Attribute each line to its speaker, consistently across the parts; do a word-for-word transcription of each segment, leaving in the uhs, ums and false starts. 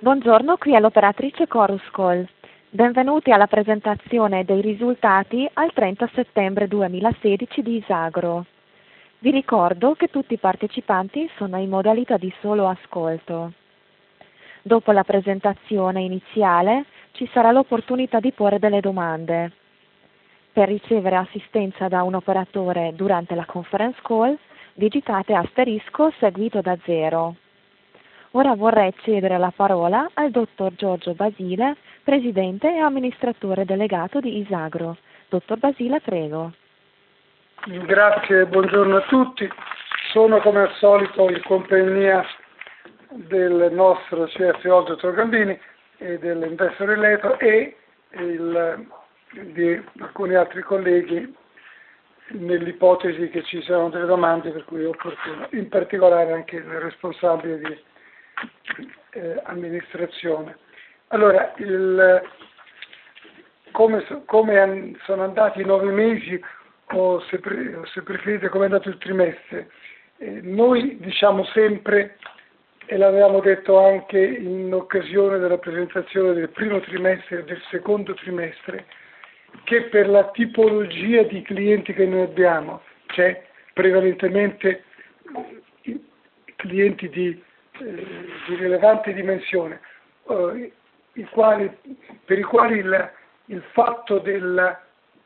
Speaker 1: Buongiorno, qui è l'operatrice Chorus Call. Benvenuti alla presentazione dei risultati al trenta settembre duemilasedici di Isagro. Vi ricordo che tutti i partecipanti sono in modalità di solo ascolto. Dopo la presentazione iniziale ci sarà l'opportunità di porre delle domande. Per ricevere assistenza da un operatore durante la conference call, digitate asterisco seguito da zero. Ora vorrei cedere la parola al dottor Giorgio Basile, presidente e amministratore delegato di Isagro. Dottor Basile, prego.
Speaker 2: Grazie, buongiorno a tutti. Sono come al solito in compagnia del nostro C F O, dottor Gambini, e dell'investor relator e il, di alcuni altri colleghi nell'ipotesi che ci siano delle domande per cui è opportuno, in particolare anche il responsabile di eh, amministrazione. Allora, il, come, come an, sono andati i nove mesi o se, pre, o se preferite come è andato il trimestre, eh, noi diciamo sempre, e l'avevamo detto anche in occasione della presentazione del primo trimestre e del secondo trimestre, che per la tipologia di clienti che noi abbiamo, cioè prevalentemente clienti di, eh, di rilevante dimensione, eh, i quali, per i quali il, il fatto della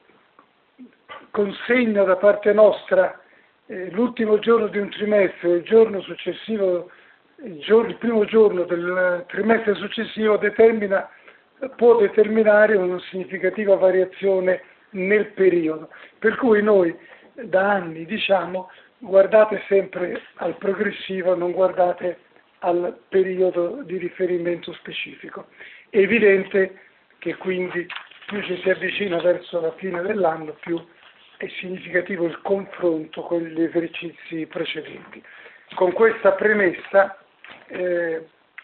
Speaker 2: consegna da parte nostra eh, l'ultimo giorno di un trimestre, il giorno successivo, il, giorno, il primo giorno del trimestre successivo determina può determinare una significativa variazione nel periodo, per cui noi da anni diciamo guardate sempre al progressivo, non guardate al periodo di riferimento specifico. È evidente che quindi più ci si avvicina verso la fine dell'anno, più è significativo il confronto con gli esercizi precedenti. Con questa premessa eh,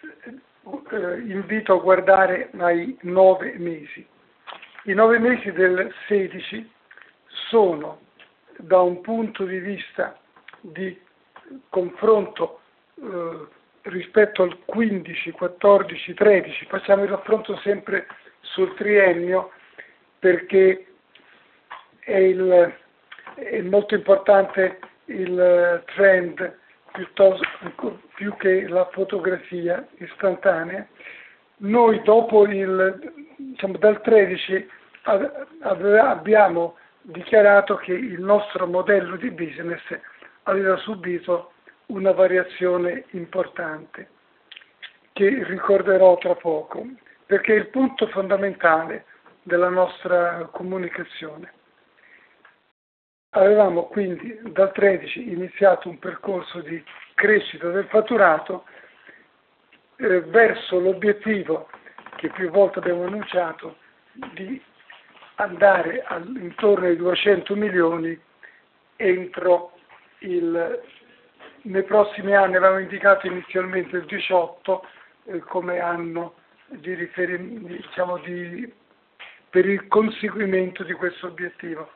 Speaker 2: eh, invito a guardare ai nove mesi. I nove mesi del sedici sono, da un punto di vista di confronto eh, rispetto al quindici, quattordici, tredici, facciamo il raffronto sempre sul triennio perché è, il, è molto importante il trend piuttosto più che la fotografia istantanea. Noi dopo il, diciamo, dal tredici abbiamo dichiarato che il nostro modello di business aveva subito una variazione importante che ricorderò tra poco, perché è il punto fondamentale della nostra comunicazione. Avevamo quindi dal tredici iniziato un percorso di crescita del fatturato eh, verso l'obiettivo che più volte abbiamo annunciato di andare al, intorno ai duecento milioni entro il, nei prossimi anni. Avevamo indicato inizialmente il diciotto eh, come anno di riferimento, diciamo, di, per il conseguimento di questo obiettivo.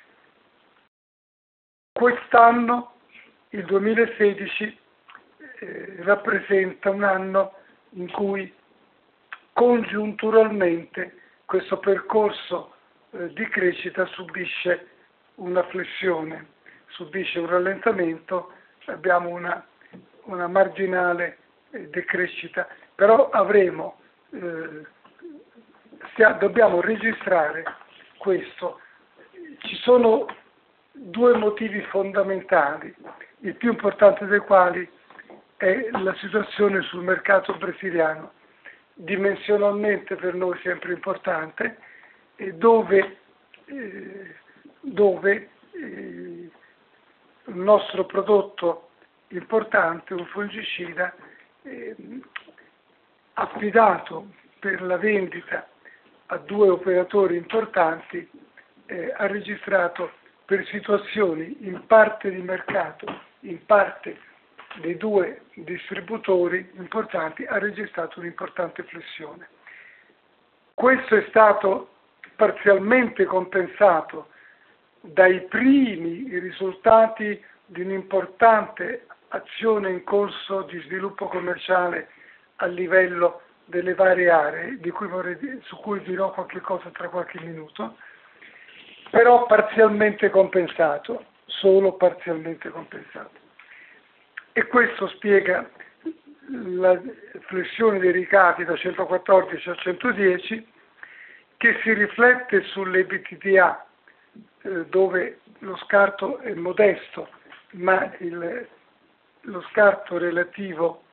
Speaker 2: Quest'anno, il duemilasedici, eh, rappresenta un anno in cui congiunturalmente questo percorso eh, di crescita subisce una flessione, subisce un rallentamento, abbiamo una, una marginale eh, decrescita, però avremo, eh, stia, dobbiamo registrare questo. Ci sono due motivi fondamentali, il più importante dei quali è la situazione sul mercato brasiliano, dimensionalmente per noi sempre importante, e dove, eh, dove eh, il nostro prodotto importante, un fungicida, eh, affidato per la vendita a due operatori importanti, eh, ha registrato per situazioni in parte di mercato, in parte dei due distributori importanti, ha registrato un'importante flessione. Questo è stato parzialmente compensato dai primi risultati di un'importante azione in corso di sviluppo commerciale a livello delle varie aree, di cui vorrei, su cui dirò qualche cosa tra qualche minuto, però parzialmente compensato, solo parzialmente compensato. E questo spiega la flessione dei ricavi da centoquattordici a centodieci, che si riflette sull'EBITDA, eh, dove lo scarto è modesto, ma il, lo scarto relativo,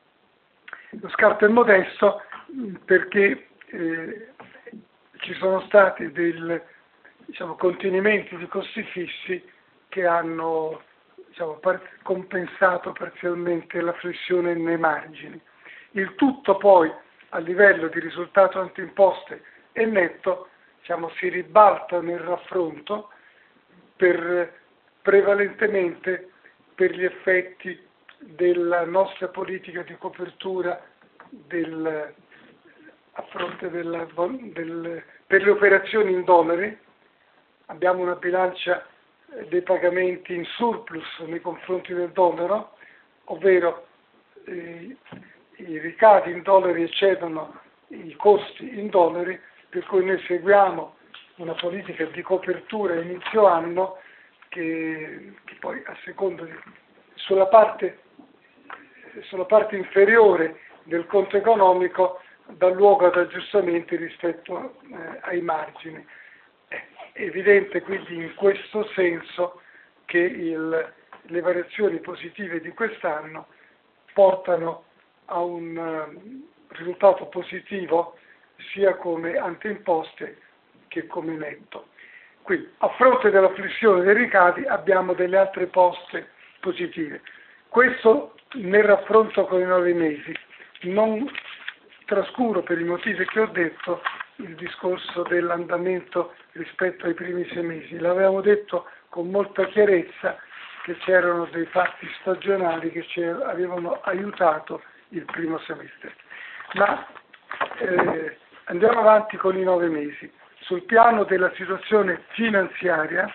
Speaker 2: lo scarto è modesto perché eh, ci sono stati dei diciamo, contenimenti di costi fissi che hanno diciamo, par- compensato parzialmente la flessione nei margini. Il tutto poi a livello di risultato antimposte e netto diciamo, si ribalta nel raffronto per, prevalentemente per gli effetti della nostra politica di copertura del, a fronte della, del, per le operazioni in dollari. Abbiamo una bilancia dei pagamenti in surplus nei confronti del dollaro, ovvero eh, i ricavi in dollari eccedono i costi in dollari, per cui noi seguiamo una politica di copertura a inizio anno che, che poi a seconda di, sulla parte, sulla parte inferiore del conto economico dà luogo ad aggiustamenti rispetto eh, ai margini. È evidente quindi in questo senso che il, le variazioni positive di quest'anno portano a un uh, risultato positivo sia come anteimposte che come netto. Quindi a fronte della flessione dei ricavi abbiamo delle altre poste positive. Questo nel raffronto con i nove mesi. Non trascuro per i motivi che ho detto il discorso dell'andamento rispetto ai primi sei mesi. L'avevamo detto con molta chiarezza che c'erano dei fatti stagionali che ci avevano aiutato il primo semestre. Ma eh, andiamo avanti con i nove mesi. Sul piano della situazione finanziaria,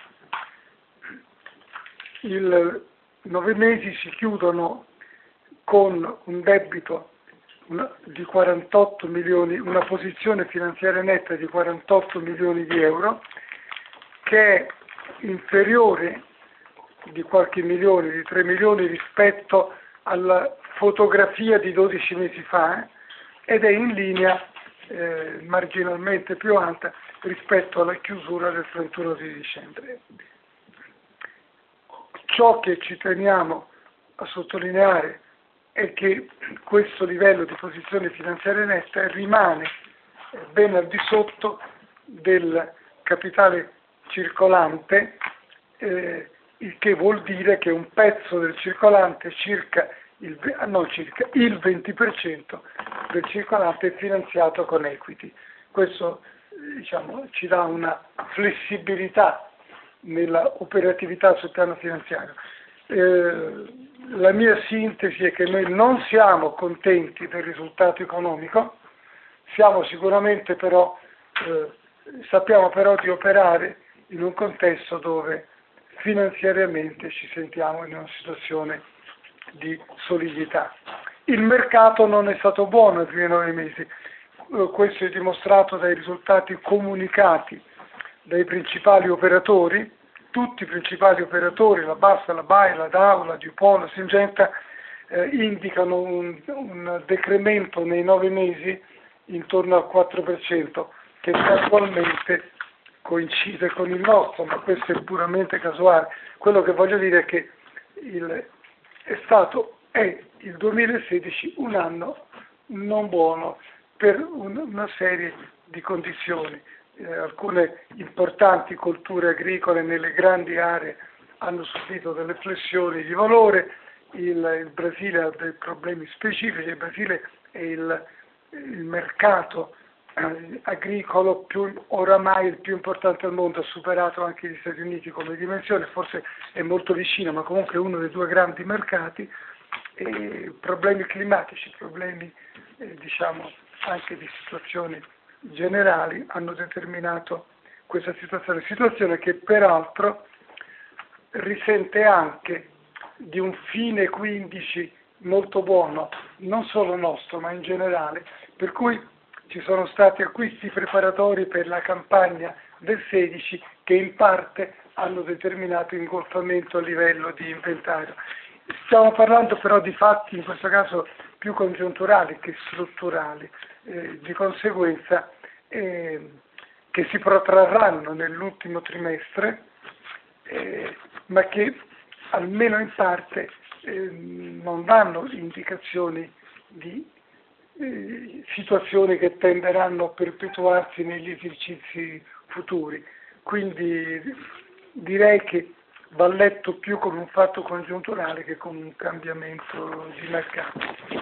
Speaker 2: i nove mesi si chiudono con un debito di quarantotto milioni, una posizione finanziaria netta di quarantotto milioni di euro, che è inferiore di qualche milione, di tre milioni rispetto alla fotografia di dodici mesi fa, eh, ed è in linea eh, marginalmente più alta rispetto alla chiusura del trentuno di dicembre. Ciò che ci teniamo a sottolineare è che questo livello di posizione finanziaria netta rimane ben al di sotto del capitale circolante, eh, il che vuol dire che un pezzo del circolante, circa il, non circa, il venti per cento del circolante è finanziato con equity. Questo diciamo, ci dà una flessibilità nella operatività sul piano finanziario. Eh, la mia sintesi è che noi non siamo contenti del risultato economico, siamo sicuramente però, eh, sappiamo però di operare in un contesto dove finanziariamente ci sentiamo in una situazione di solidità. Il mercato non è stato buono nei primi nove mesi, eh, questo è dimostrato dai risultati comunicati dai principali operatori. Tutti i principali operatori, la Bassa, la Bayer, la Dow, la DuPont, la Syngenta, eh, indicano un, un decremento nei nove mesi intorno al quattro per cento, che casualmente coincide con il nostro, ma questo è puramente casuale. Quello che voglio dire è che il, è stato, è il duemilasedici un anno non buono per un, una serie di condizioni. Eh, alcune importanti colture agricole nelle grandi aree hanno subito delle flessioni di valore, il, il Brasile ha dei problemi specifici, il Brasile è il, il mercato eh, agricolo più, oramai il più importante al mondo, ha superato anche gli Stati Uniti come dimensione, forse è molto vicino, ma comunque è uno dei due grandi mercati, e problemi climatici, problemi eh, diciamo anche di situazioni generali hanno determinato questa situazione, situazione che peraltro risente anche di un fine quindici molto buono, non solo nostro ma in generale, per cui ci sono stati acquisti preparatori per la campagna del sedici che in parte hanno determinato ingolfamento a livello di inventario. Stiamo parlando però di fatti in questo caso più congiunturali che strutturali, eh, di conseguenza eh, che si protrarranno nell'ultimo trimestre, eh, ma che almeno in parte eh, non danno indicazioni di eh, situazioni che tenderanno a perpetuarsi negli esercizi futuri. Quindi direi che va letto più come un fatto congiunturale che come un cambiamento di mercato.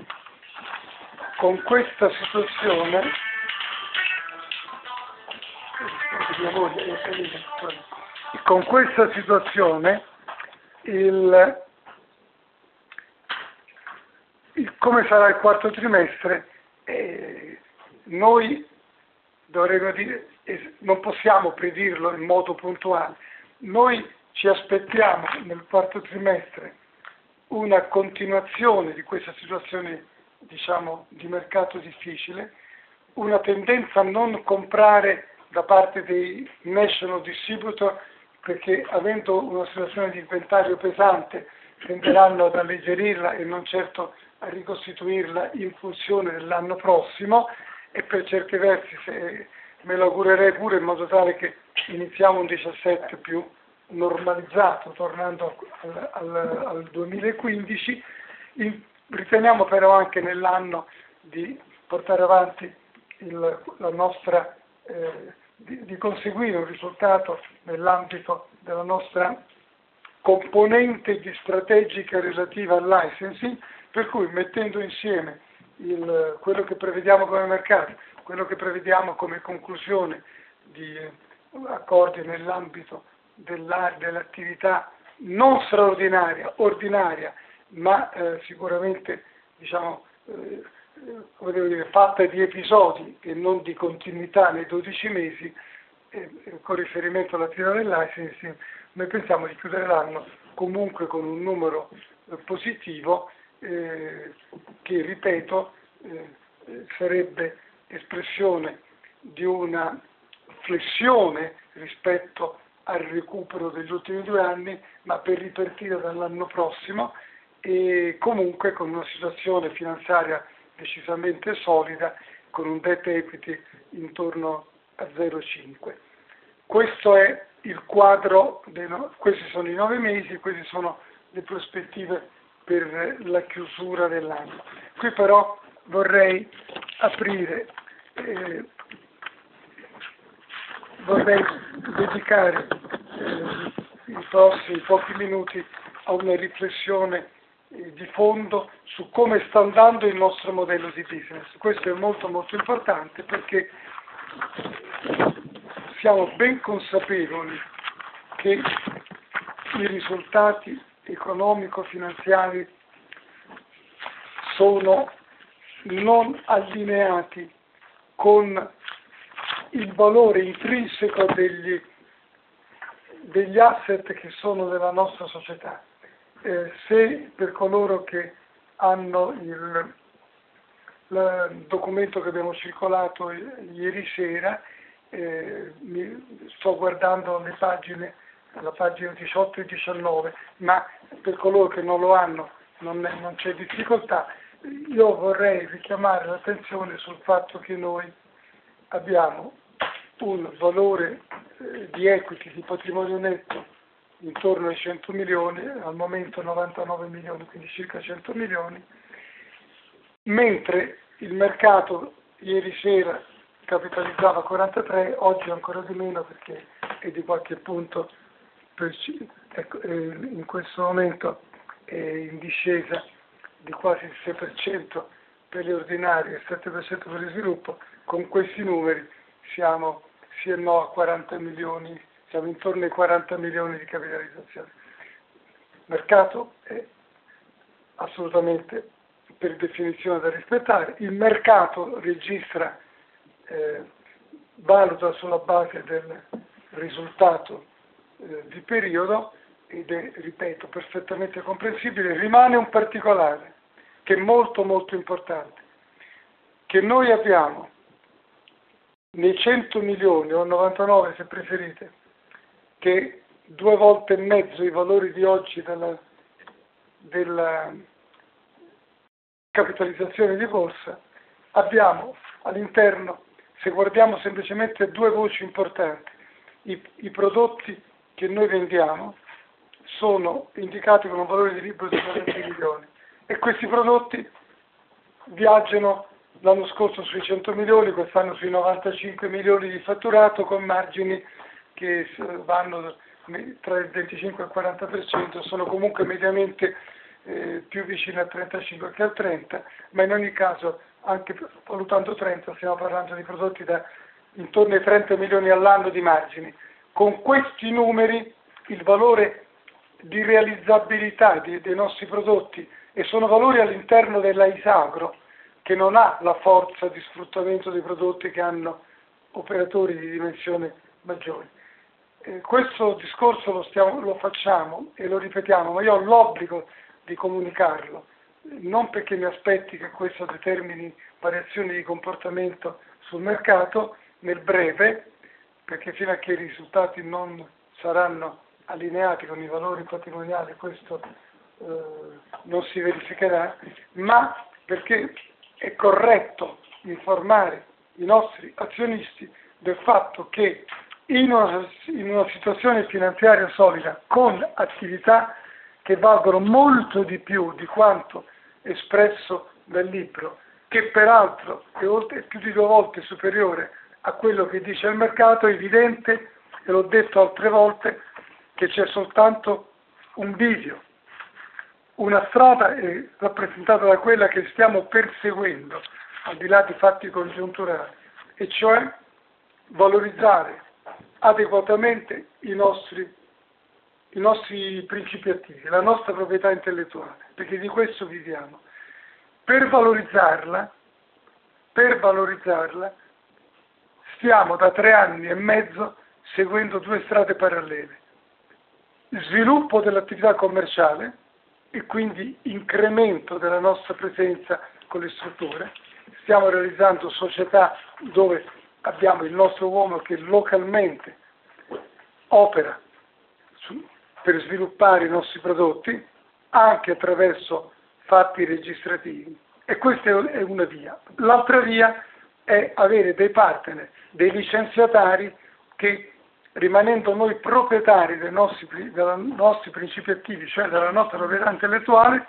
Speaker 2: Con questa situazione con questa situazione il, il, come sarà il quarto trimestre eh, noi dovremmo dire, eh, non possiamo predirlo in modo puntuale. Noi ci aspettiamo nel quarto trimestre una continuazione di questa situazione, diciamo, di mercato difficile, una tendenza a non comprare da parte dei national distributor, perché avendo una situazione di inventario pesante tenderanno ad alleggerirla e non certo a ricostituirla in funzione dell'anno prossimo, e per certi versi se me lo augurerei pure in modo tale che iniziamo un diciassette più normalizzato, tornando al, al, al duemilaquindici. In, riteniamo però anche nell'anno di portare avanti il, la nostra, eh, di, di conseguire un risultato nell'ambito della nostra componente di strategica relativa al licensing, per cui mettendo insieme il, quello che prevediamo come mercato, quello che prevediamo come conclusione di eh, accordi nell'ambito dell'attività non straordinaria, ordinaria, ma eh, sicuramente diciamo, eh, come devo dire, fatta di episodi e non di continuità nei dodici mesi, eh, con riferimento all'attività del licensing, noi pensiamo di chiudere l'anno comunque con un numero eh, positivo eh, che, ripeto, eh, sarebbe espressione di una flessione rispetto al recupero degli ultimi due anni, ma per ripartire dall'anno prossimo e comunque con una situazione finanziaria decisamente solida, con un debt equity intorno a zero virgola cinque. Questo è il quadro, dei no- questi sono i nove mesi, queste sono le prospettive per la chiusura dell'anno. Qui però vorrei aprire, eh, vorrei dedicare eh, i prossimi pochi minuti a una riflessione eh, di fondo su come sta andando il nostro modello di business. Questo è molto molto importante perché siamo ben consapevoli che i risultati economico-finanziari sono non allineati con il valore intrinseco degli, degli asset che sono della nostra società. Eh, se per coloro che hanno il, il documento che abbiamo circolato ieri sera, eh, mi, sto guardando le pagine, la pagina diciotto e diciannove, ma per coloro che non lo hanno non, è, non c'è difficoltà. Io vorrei richiamare l'attenzione sul fatto che noi abbiamo un valore eh, di equity, di patrimonio netto intorno ai cento milioni, al momento novantanove milioni, quindi circa cento milioni, mentre il mercato ieri sera capitalizzava quarantatré, oggi ancora di meno perché è di qualche punto, per, ecco, eh, in questo momento è in discesa di quasi il sei per cento per le ordinarie e il sette per cento per il sviluppo. Con questi numeri siamo sì e no a quaranta milioni, siamo intorno ai quaranta milioni di capitalizzazione. Il mercato è assolutamente per definizione da rispettare, il mercato registra, eh, valuta sulla base del risultato eh, di periodo ed è, ripeto, perfettamente comprensibile. Rimane un particolare che è molto molto importante. che noi abbiamo nei cento milioni, o novantanove se preferite, che due volte e mezzo i valori di oggi della, della capitalizzazione di borsa, abbiamo all'interno, se guardiamo semplicemente due voci importanti, i, i prodotti che noi vendiamo sono indicati con un valore di libro di quaranta milioni e questi prodotti viaggiano l'anno scorso sui cento milioni, quest'anno sui novantacinque milioni di fatturato con margini che vanno tra il venticinque e il quaranta per cento, sono comunque mediamente eh, più vicini al trentacinque che al trenta, ma in ogni caso anche valutando trenta stiamo parlando di prodotti da intorno ai trenta milioni all'anno di margini. Con questi numeri il valore di realizzabilità di, dei nostri prodotti, e sono valori all'interno della Isagro, che non ha la forza di sfruttamento dei prodotti che hanno operatori di dimensione maggiore. Eh, questo discorso lo, stiamo, lo facciamo e lo ripetiamo, ma io ho l'obbligo di comunicarlo, non perché mi aspetti che questo determini variazioni di comportamento sul mercato nel breve, perché fino a che i risultati non saranno allineati con i valori patrimoniali questo eh, non si verificherà, ma perché è corretto informare i nostri azionisti del fatto che in una, in una situazione finanziaria solida, con attività che valgono molto di più di quanto espresso dal libro, che peraltro è, oltre, è più di due volte superiore a quello che dice il mercato, è evidente, e l'ho detto altre volte, che c'è soltanto un bivio. Una strada è rappresentata da quella che stiamo perseguendo, al di là di fatti congiunturali, e cioè valorizzare adeguatamente i nostri, i nostri principi attivi, la nostra proprietà intellettuale, perché di questo viviamo. Per valorizzarla, per valorizzarla, stiamo da tre anni e mezzo seguendo due strade parallele. Sviluppo dell'attività commerciale e quindi incremento della nostra presenza con le strutture. Stiamo realizzando società dove abbiamo il nostro uomo che localmente opera su, per sviluppare i nostri prodotti anche attraverso fatti registrativi, e questa è una via. L'altra via è avere dei partner, dei licenziatari che, rimanendo noi proprietari dei nostri, dei nostri principi attivi, cioè della nostra proprietà intellettuale,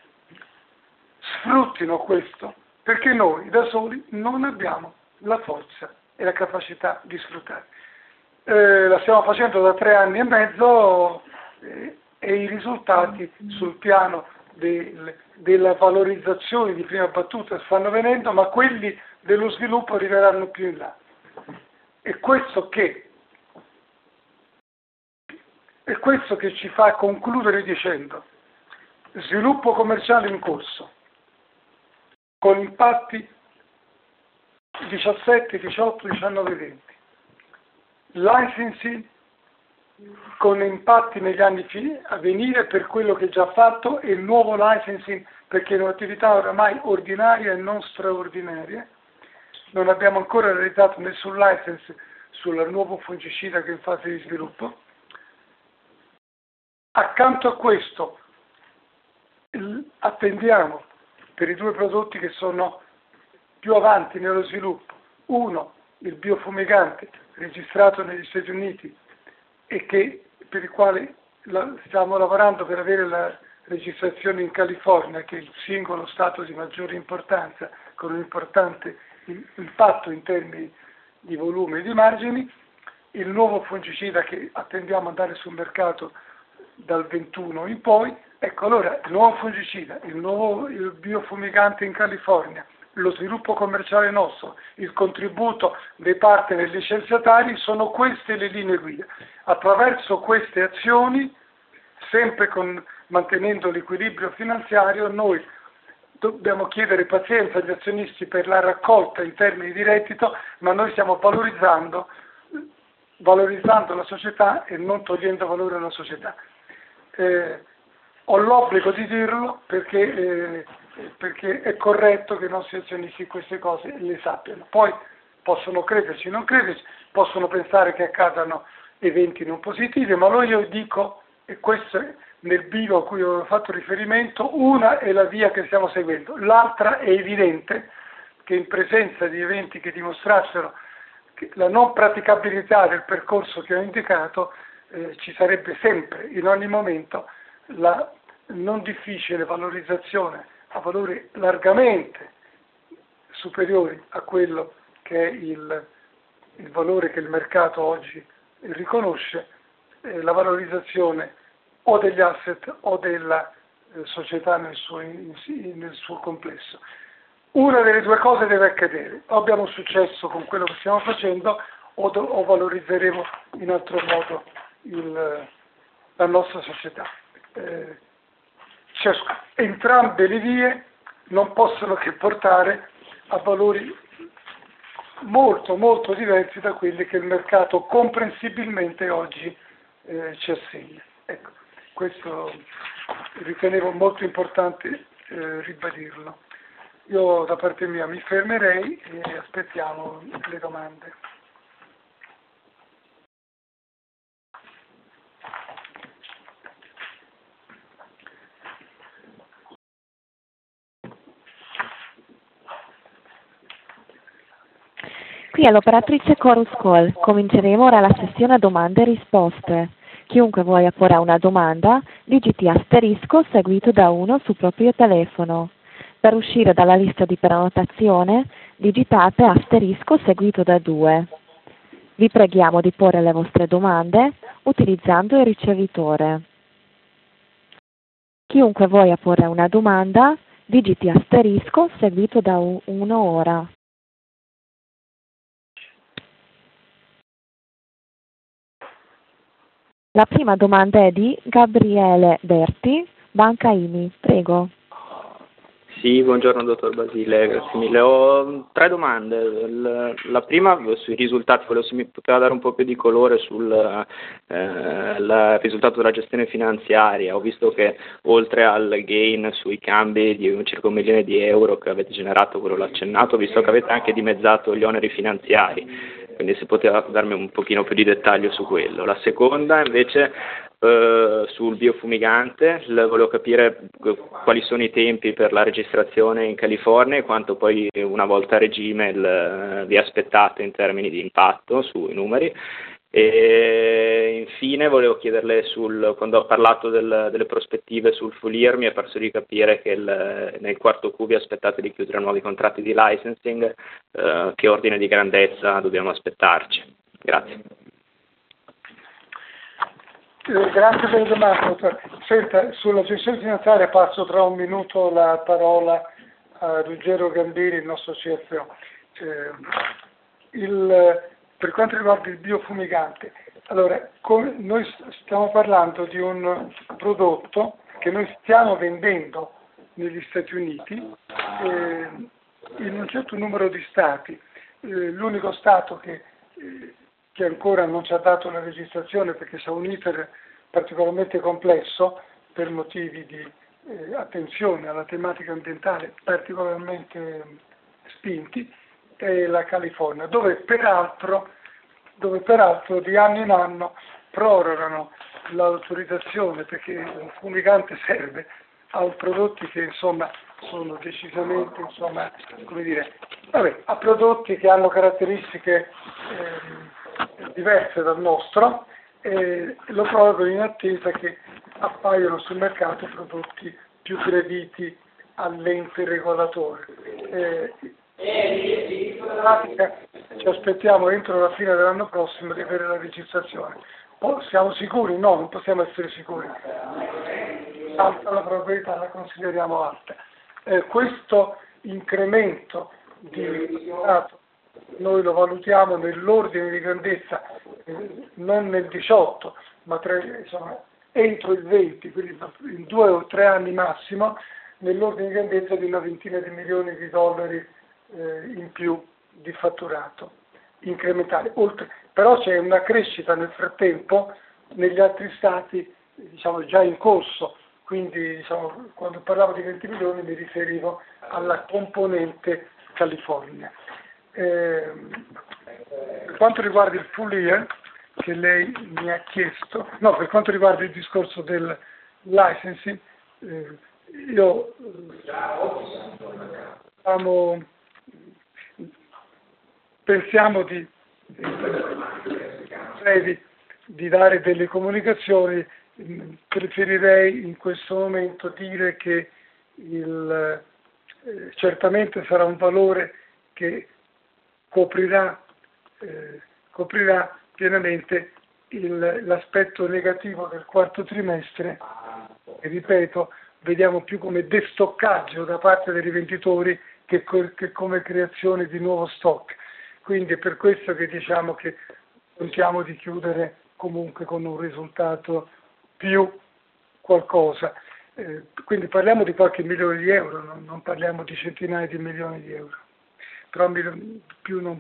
Speaker 2: sfruttino questo, perché noi da soli non abbiamo la forza e la capacità di sfruttare. Eh, la stiamo facendo da tre anni e mezzo eh, e i risultati sul piano del, della valorizzazione di prima battuta stanno venendo, ma quelli dello sviluppo arriveranno più in là. E questo che È questo che ci fa concludere dicendo: sviluppo commerciale in corso, con impatti diciassette, diciotto, diciannove, venti. Licensing con impatti negli anni a venire per quello che è già fatto, e il nuovo licensing perché è un'attività oramai ordinaria e non straordinaria. Non abbiamo ancora realizzato nessun license sul nuovo fungicida che è in fase di sviluppo. Accanto a questo attendiamo per i due prodotti che sono più avanti nello sviluppo: uno, il biofumigante registrato negli Stati Uniti e che, per il quale la, stiamo lavorando per avere la registrazione in California, che è il singolo stato di maggiore importanza, con un importante impatto in termini di volume e di margini. Il nuovo fungicida che attendiamo andare sul mercato dal ventuno in poi. Ecco, allora il nuovo fungicida, il nuovo il biofumigante in California, lo sviluppo commerciale nostro, il contributo dei partner licenziatari, sono queste le linee guida. Attraverso queste azioni, sempre con, mantenendo l'equilibrio finanziario, noi dobbiamo chiedere pazienza agli azionisti per la raccolta in termini di reddito, ma noi stiamo valorizzando, valorizzando la società e non togliendo valore alla società. Eh, ho l'obbligo di dirlo perché eh, eh, perché è corretto che i nostri azionisti queste cose le sappiano. Poi possono crederci, non crederci, possono pensare che accadano eventi non positivi, ma allora io dico, e questo è nel bivio a cui ho fatto riferimento, una è la via che stiamo seguendo, l'altra è evidente che in presenza di eventi che dimostrassero che la non praticabilità del percorso che ho indicato, eh, ci sarebbe sempre, in ogni momento, la non difficile valorizzazione a valori largamente superiori a quello che è il, il valore che il mercato oggi riconosce, eh, la valorizzazione o degli asset o della eh, società nel suo, in, nel suo complesso. Una delle due cose deve accadere: o abbiamo successo con quello che stiamo facendo o, do, o valorizzeremo in altro modo il, la nostra società. Eh, cioè, entrambe le vie non possono che portare a valori molto molto diversi da quelli che il mercato comprensibilmente oggi eh, ci assegna. Ecco, questo ritenevo molto importante eh, ribadirlo. Io da parte mia mi fermerei e aspettiamo le domande.
Speaker 1: Qui all'operatrice Chorus Call. Cominceremo ora la sessione domande e risposte. Chiunque voglia porre una domanda, digiti asterisco seguito da uno sul proprio telefono. Per uscire dalla lista di prenotazione, digitate asterisco seguito da due. Vi preghiamo di porre le vostre domande utilizzando il ricevitore. Chiunque voglia porre una domanda, digiti asterisco seguito da uno ora. La prima domanda è di Gabriele Berti, Banca I M I. Prego.
Speaker 3: Sì, buongiorno dottor Basile, grazie mille. Ho tre domande. La prima sui risultati, volevo se mi poteva dare un po' più di colore sul eh, la, risultato della gestione finanziaria. Ho visto che oltre al gain sui cambi di circa un milione di euro che avete generato, quello l'ho accennato, ho visto che avete anche dimezzato gli oneri finanziari. Quindi se poteva darmi un pochino più di dettaglio su quello. La seconda invece eh, sul biofumigante, le volevo capire quali sono i tempi per la registrazione in California e quanto poi una volta a regime il, vi aspettate in termini di impatto sui numeri. E infine volevo chiederle sul, quando ho parlato del, delle prospettive sul full year mi è parso di capire che il, nel quarto Q vi aspettate di chiudere nuovi contratti di licensing, eh, che ordine di grandezza dobbiamo aspettarci? Grazie.
Speaker 2: Eh, grazie per le domande, dottore. Senta, sulla gestione finanziaria passo tra un minuto la parola a Ruggero Gambini, il nostro C F O. Eh, il, Per quanto riguarda il biofumigante, allora, come noi stiamo parlando di un prodotto che noi stiamo vendendo negli Stati Uniti eh, in un certo numero di stati. Eh, l'unico stato che, eh, che ancora non ci ha dato la registrazione perché c'è un iter particolarmente complesso per motivi di eh, attenzione alla tematica ambientale particolarmente spinti, è la California, dove peraltro, dove peraltro di anno in anno prorogano l'autorizzazione perché un fumigante serve a prodotti che insomma sono decisamente insomma, come dire, vabbè, a prodotti che hanno caratteristiche eh, diverse dal nostro e lo prorogano in attesa che appaiano sul mercato prodotti più graditi all'ente regolatore. Eh, In pratica ci aspettiamo entro la fine dell'anno prossimo di avere la registrazione. Poi siamo sicuri? No, non possiamo essere sicuri. Alta la probabilità, la consideriamo alta. Eh, questo incremento di risultato noi lo valutiamo nell'ordine di grandezza, eh, non nel diciotto, ma tre, insomma, entro il venti, quindi in due o tre anni massimo, nell'ordine di grandezza di una ventina di milioni di dollari in più di fatturato incrementale. Oltre, però c'è una crescita nel frattempo negli altri stati, diciamo già in corso quindi diciamo, quando parlavo di venti milioni mi riferivo alla componente California. Eh, per quanto riguarda il full year che lei mi ha chiesto, no, per quanto riguarda il discorso del licensing, eh, io eh, pensiamo di, eh, di dare delle comunicazioni. Preferirei in questo momento dire che il, eh, certamente sarà un valore che coprirà, eh, coprirà pienamente il, l'aspetto negativo del quarto trimestre, e ripeto, vediamo più come destoccaggio da parte dei rivenditori che, co- che come creazione di nuovo stock. Quindi è per questo che diciamo che contiamo di chiudere comunque con un risultato più qualcosa. Eh, quindi parliamo di qualche milione di euro, non, non parliamo di centinaia di milioni di euro. Però mi, più non,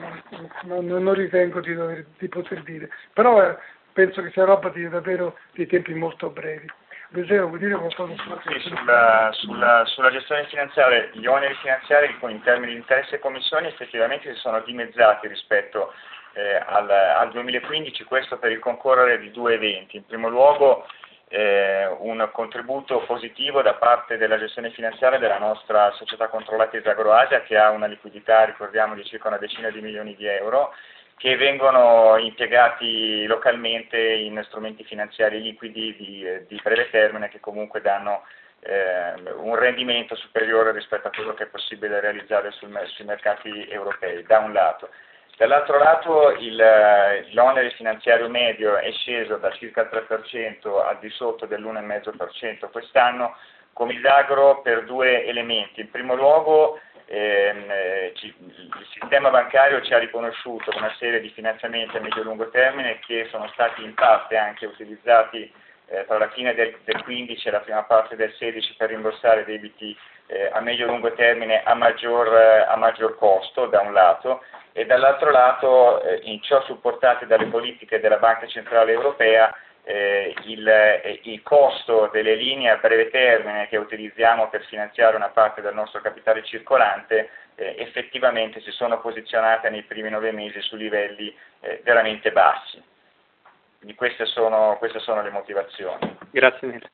Speaker 2: non, non ritengo di, dover, di poter dire. Però eh, penso che sia roba di davvero di tempi molto brevi. Desidero, vuoi dire qualcosa?
Speaker 4: Sì, sulla, sulla, sulla gestione finanziaria, gli oneri finanziari in termini di interessi e commissioni effettivamente si sono dimezzati rispetto eh, al, al duemilaquindici, questo per il concorrere di due eventi. In primo luogo eh, un contributo positivo da parte della gestione finanziaria della nostra società controllata Esagroasia, che ha una liquidità, ricordiamo, di circa una decina di milioni di euro, che vengono impiegati localmente in strumenti finanziari liquidi di, di breve termine, che comunque danno eh, un rendimento superiore rispetto a quello che è possibile realizzare sul, sui mercati europei, da un lato. Dall'altro lato il, l'onere finanziario medio è sceso da circa il tre per cento al di sotto dell'uno virgola cinque per cento quest'anno, come Isagro, per due elementi. In primo luogo ehm, ci, il sistema bancario ci ha riconosciuto una serie di finanziamenti a medio-lungo termine che sono stati in parte anche utilizzati eh, tra la fine del, del quindici e la prima parte del sedici per rimborsare debiti eh, a medio-lungo termine a maggior, a maggior costo, da un lato, e dall'altro lato, eh, in ciò supportate dalle politiche della Banca Centrale Europea, eh, il, eh, il costo delle linee a breve termine che utilizziamo per finanziare una parte del nostro capitale circolante eh, effettivamente si sono posizionate nei primi nove mesi su livelli eh, veramente bassi. Quindi queste sono, queste sono le motivazioni.
Speaker 3: Grazie mille.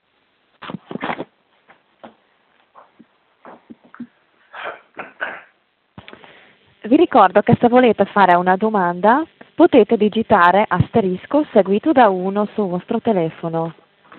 Speaker 1: Vi ricordo che se volete fare una domanda potete digitare asterisco seguito da uno sul vostro telefono.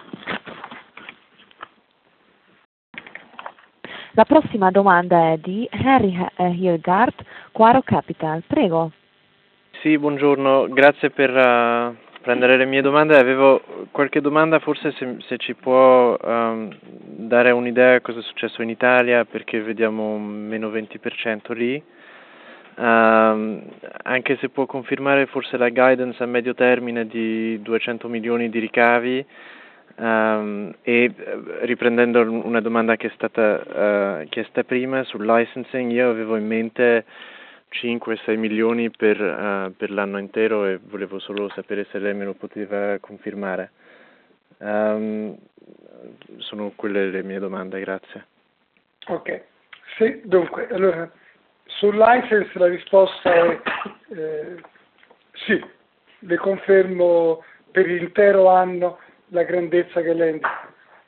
Speaker 1: La prossima domanda è di Harry Hilgard, Quaro Capital. Prego.
Speaker 5: Sì, buongiorno, grazie per uh, prendere le mie domande. Avevo qualche domanda, forse se, se ci può um, dare un'idea di cosa è successo in Italia, perché vediamo un meno venti per cento lì. Um, anche se può confermare forse la guidance a medio termine di duecento milioni di ricavi, um, e riprendendo una domanda che è stata uh, chiesta prima sul licensing, io avevo in mente cinque sei milioni per, uh, per l'anno intero e volevo solo sapere se lei me lo poteva confermare. Um, sono quelle le mie domande, grazie.
Speaker 2: Ok, sì, dunque, allora sul license la risposta è eh, sì, le confermo per l'intero anno la grandezza che lei indica.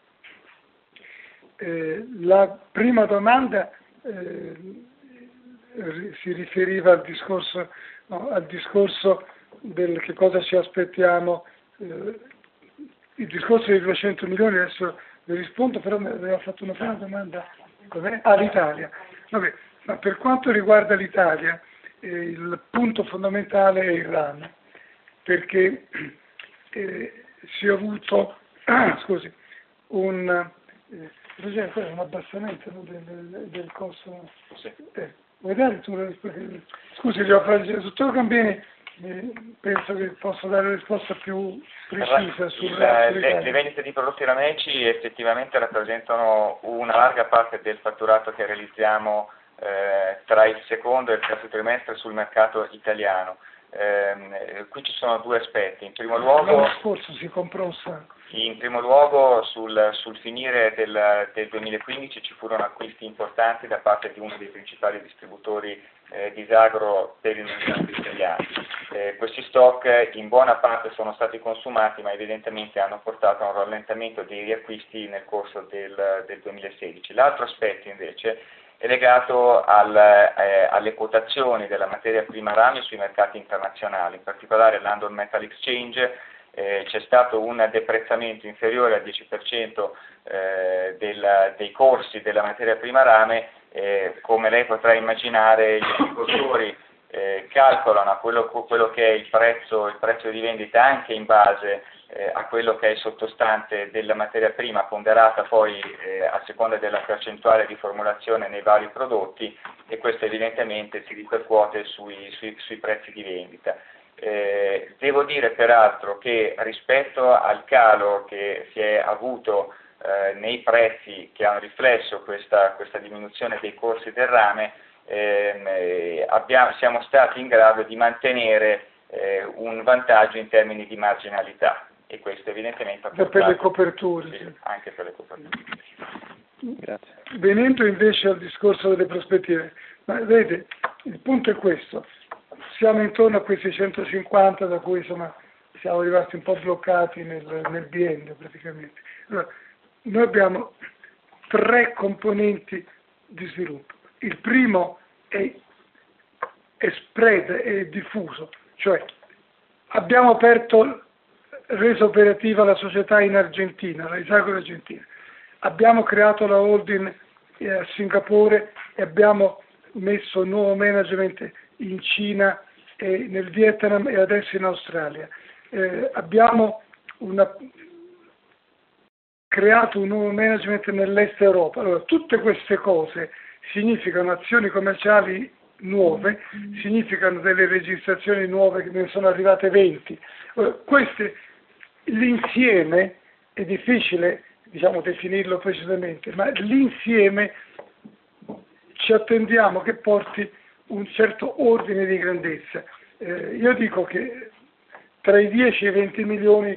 Speaker 2: Eh, la prima domanda eh, si riferiva al discorso, no, al discorso del che cosa ci aspettiamo, eh, il discorso dei duecento milioni, adesso le rispondo, però mi aveva fatto una prima domanda all'Italia. Vabbè. Ma per quanto riguarda l'Italia, eh, il punto fondamentale è il rame, perché eh, si è avuto ah, scusi, un, eh, un abbassamento, no, del, del, del costo. Sì. Eh, vuoi dare tu la risposta? Scusi, dottor Gambini, eh, penso che posso dare una risposta più precisa sul
Speaker 4: il, le, le vendite di prodotti rameci effettivamente rappresentano una larga parte del fatturato che realizziamo eh, tra il secondo e il terzo trimestre sul mercato italiano. Eh, qui ci sono due aspetti. In primo luogo,
Speaker 2: l'anno scorso si comprò un sacco.
Speaker 4: in primo luogo sul, sul finire del, del duemilaquindici ci furono acquisti importanti da parte di uno dei principali distributori eh, di Isagro per il mercato italiano. Eh, questi stock in buona parte sono stati consumati, ma evidentemente hanno portato a un rallentamento dei riacquisti nel corso del, del duemilasedici. L'altro aspetto invece è legato al, eh, alle quotazioni della materia prima rame sui mercati internazionali, in particolare London Metal Exchange. Eh, c'è stato un deprezzamento inferiore al dieci per cento eh, del, dei corsi della materia prima rame. Eh, come lei potrà immaginare, gli agricoltori eh, calcolano quello, quello che è il prezzo, il prezzo di vendita anche in base eh, a quello che è il sottostante della materia prima, ponderata poi eh, a seconda della percentuale di formulazione nei vari prodotti, e questo evidentemente si ripercuote sui, sui, sui prezzi di vendita. Eh, devo dire peraltro che rispetto al calo che si è avuto eh, nei prezzi che hanno riflesso questa, questa diminuzione dei corsi del rame, ehm, eh, abbiamo, siamo stati in grado di mantenere eh, un vantaggio in termini di marginalità, e questo evidentemente ha portato,
Speaker 2: per le coperture.
Speaker 4: sì,
Speaker 2: Sì.
Speaker 4: Anche per le coperture.
Speaker 5: Grazie.
Speaker 2: Venendo invece al discorso delle prospettive, ma vede, il punto è questo: siamo intorno a questi centocinquanta, da cui insomma siamo rimasti un po' bloccati nel, nel biennio praticamente. Allora, noi abbiamo tre componenti di sviluppo. Il primo è, è spread, è diffuso, cioè abbiamo aperto, reso operativa la società in Argentina, la Isagro Argentina, abbiamo creato la holding a Singapore e abbiamo messo un nuovo management in Cina, e nel Vietnam e adesso in Australia. Eh, abbiamo una, creato un nuovo management nell'est Europa. Allora, tutte queste cose significano azioni commerciali nuove, significano delle registrazioni nuove, che ne sono arrivate venti. Allora, queste, l'insieme è difficile, diciamo, definirlo precisamente, ma l'insieme ci attendiamo che porti un certo ordine di grandezza. Eh, io dico che tra i dieci e i venti milioni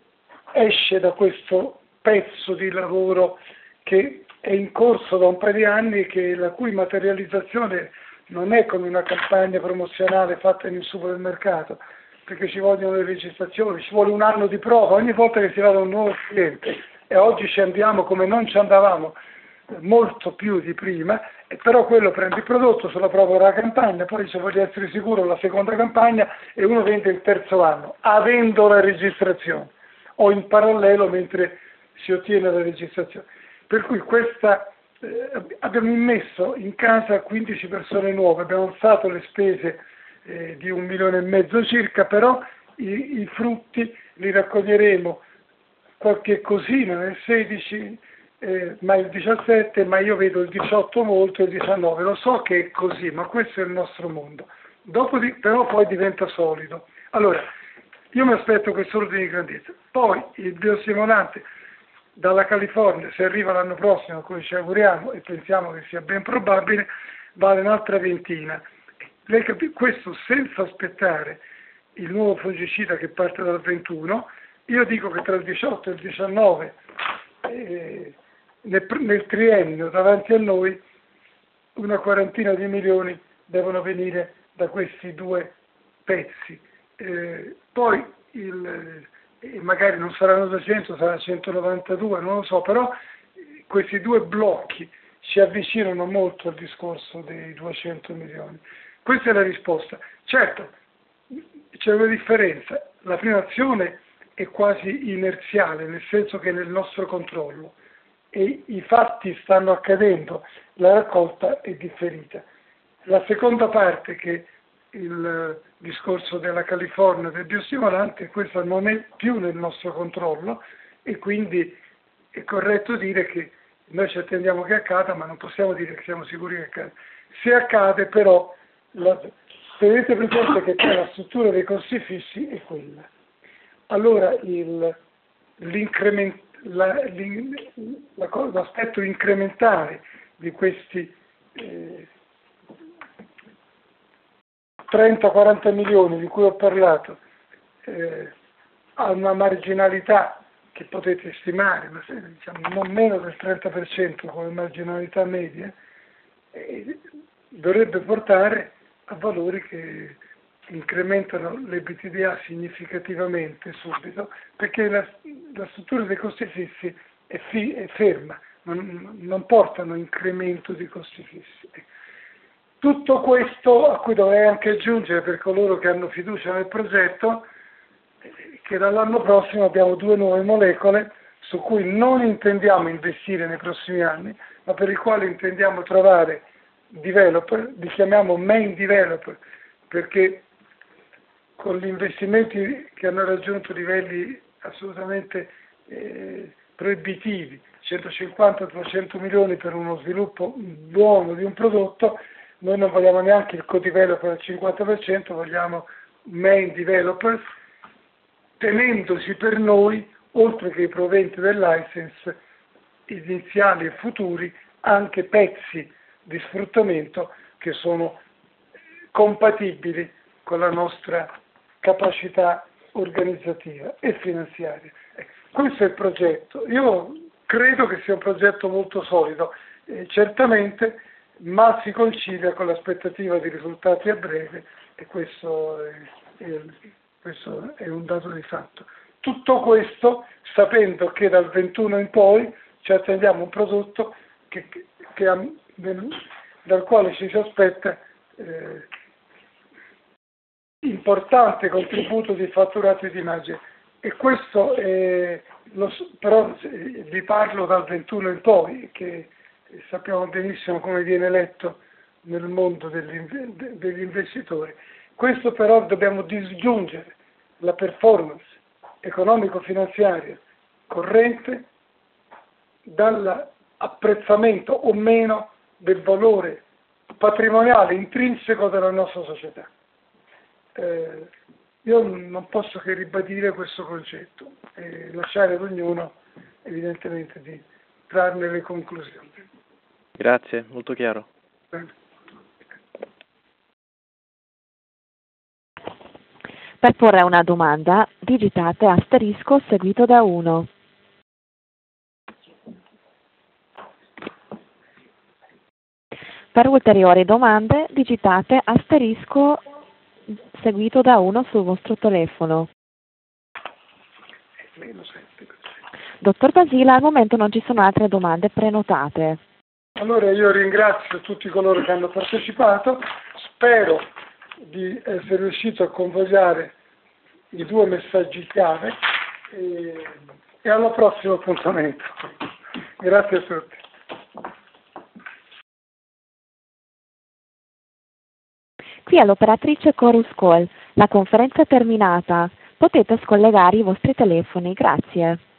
Speaker 2: esce da questo pezzo di lavoro che è in corso da un paio di anni, che la cui materializzazione non è come una campagna promozionale fatta in un supermercato, perché ci vogliono le registrazioni, ci vuole un anno di prova ogni volta che si va da un nuovo cliente, e oggi ci andiamo come non ci andavamo molto più di prima, e però quello prende il prodotto, se lo prova la campagna, poi se voglio essere sicuro la seconda campagna, e uno vende il terzo anno, avendo la registrazione, o in parallelo mentre si ottiene la registrazione. Per cui questa, eh, abbiamo immesso in casa quindici persone nuove, abbiamo alzato le spese eh, di un milione e mezzo circa, però i, i frutti li raccoglieremo qualche cosina nel sedici, Eh, ma il diciassette, ma io vedo il diciotto molto, il diciannove, lo so che è così, ma questo è il nostro mondo. Dopo di, però poi diventa solido. Allora, io mi aspetto questo ordine di grandezza. Poi il biostimolante dalla California, se arriva l'anno prossimo, come ci auguriamo e pensiamo che sia ben probabile, vale un'altra ventina. Lei capi- questo senza aspettare il nuovo fungicida che parte dal ventuno. Io dico che tra il diciotto e il diciannove eh, Nel, nel triennio davanti a noi una quarantina di milioni devono venire da questi due pezzi. Eh, poi il, eh, magari non saranno duecento, saranno centonovantadue, non lo so, però questi due blocchi ci avvicinano molto al discorso dei duecento milioni. Questa è la risposta. Certo, c'è una differenza. La prima azione è quasi inerziale, nel senso che è nel nostro controllo, e i fatti stanno accadendo, la raccolta è differita. La seconda parte, che è il discorso della California, del biostimolante, questa non è più nel nostro controllo, e quindi è corretto dire che noi ci attendiamo che accada, ma non possiamo dire che siamo sicuri che accada. Se accade però, la, tenete presente che c'è la struttura dei costi fissi è quella. Allora il, l'incremento La, la, l'aspetto incrementale di questi eh, trenta quaranta milioni di cui ho parlato eh, ha una marginalità che potete stimare, ma se, diciamo, non meno del trenta per cento come marginalità media, eh, dovrebbe portare a valori che incrementano l'E B T D A significativamente subito, perché la, la struttura dei costi fissi è, fi, è ferma, non, non portano incremento di costi fissi. Tutto questo, a cui dovrei anche aggiungere per coloro che hanno fiducia nel progetto, che dall'anno prossimo abbiamo due nuove molecole su cui non intendiamo investire nei prossimi anni, ma per i quali intendiamo trovare developer, li chiamiamo main developer, perché con gli investimenti che hanno raggiunto livelli assolutamente eh, proibitivi, centocinquanta duecento milioni per uno sviluppo buono di un prodotto, noi non vogliamo neanche il co-developer al cinquanta per cento, vogliamo main developers, tenendosi per noi, oltre che i proventi del license, iniziali e futuri, anche pezzi di sfruttamento che sono compatibili con la nostra capacità organizzativa e finanziaria. Ecco, questo è il progetto. Io credo che sia un progetto molto solido, eh, certamente, ma si concilia con l'aspettativa di risultati a breve e questo è, è, questo è un dato di fatto. Tutto questo sapendo che dal ventuno in poi ci attendiamo un prodotto che, che ha, del, dal quale ci si aspetta eh, importante contributo di fatturati di immagine. E questo è lo, però vi parlo dal ventuno in poi, che sappiamo benissimo come viene letto nel mondo degli, degli investitori. Questo però dobbiamo disgiungere la performance economico-finanziaria corrente dall'apprezzamento o meno del valore patrimoniale intrinseco della nostra società. Eh, io non posso che ribadire questo concetto e lasciare ad ognuno evidentemente di trarne le conclusioni.
Speaker 5: Grazie, molto chiaro.
Speaker 2: Bene.
Speaker 1: Per porre una domanda, digitate asterisco seguito da uno. Per ulteriori domande, digitate asterisco seguito da uno sul vostro telefono. Dottor Basile, al momento non ci sono altre domande prenotate.
Speaker 2: Allora io ringrazio tutti coloro che hanno partecipato, spero di essere riuscito a convogliare i due messaggi chiave e, e al prossimo appuntamento. Grazie a tutti.
Speaker 1: Qui è l'operatrice Chorus Call. La conferenza è terminata. Potete scollegare i vostri telefoni. Grazie.